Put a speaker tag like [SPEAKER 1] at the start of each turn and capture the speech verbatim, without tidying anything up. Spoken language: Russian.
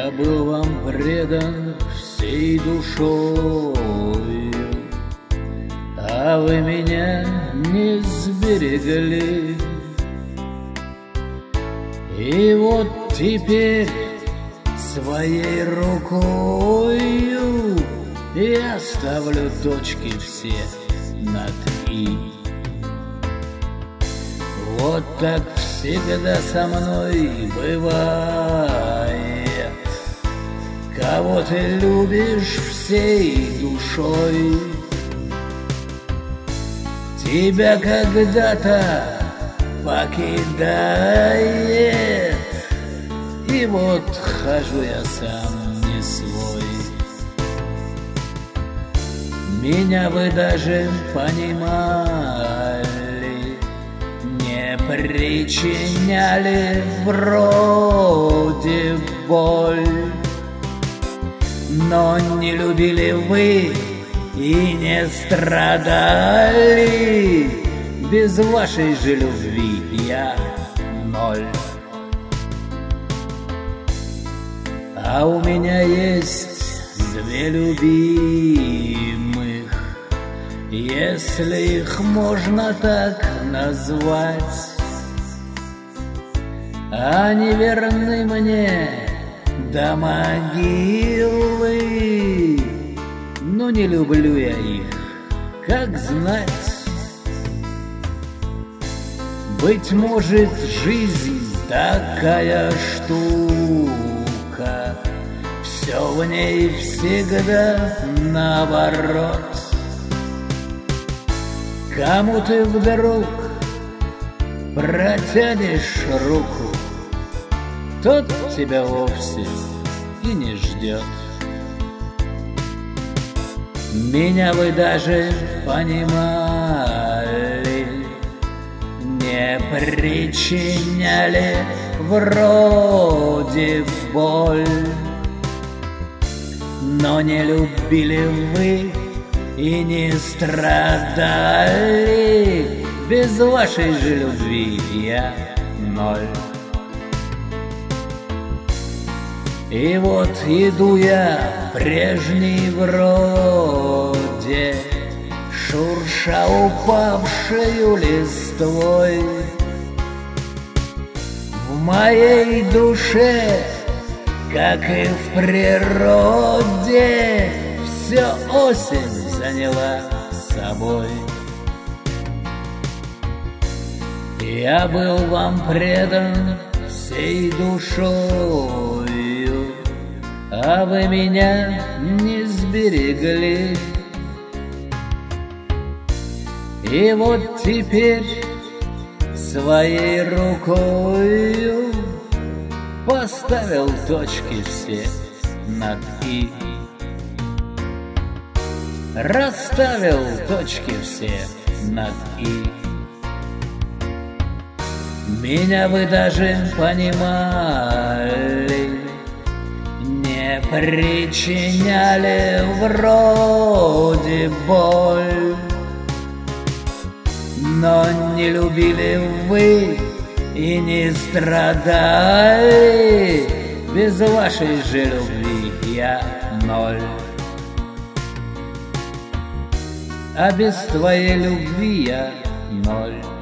[SPEAKER 1] Я был вам предан всей душою, а вы меня не сберегли. И вот теперь своей рукою я ставлю точки все над «и». Вот так всегда со мной бывает. Кого ты любишь всей душой, тебя когда-то покидает. И вот хожу я сам не свой. Меня вы даже понимали, не причиняли вроде боль, но не любили вы и не страдали. Без вашей же любви я ноль. А у меня есть две любимых, если их можно так назвать. Они верны мне до могилы, но не люблю я их, как знать. Быть может, жизнь такая штука, все в ней всегда наоборот. Кому ты вдруг протянешь руку, тот тебя вовсе и не ждет. Меня вы даже понимали, не причиняли вроде боль, но не любили вы и не страдали. Без вашей же любви я ноль. И вот иду я прежний вроде, шурша упавшею листвой. В моей душе, как и в природе, все осень заняла собой. Я был вам предан всей душою, а вы меня не сберегли. И вот теперь своей рукою поставил точки все над «и». Расставил точки все над «и». Меня вы даже понимали, не причиняли вроде боль, но не любили вы и не страдали. Без вашей же любви я ноль. А без твоей любви я ноль.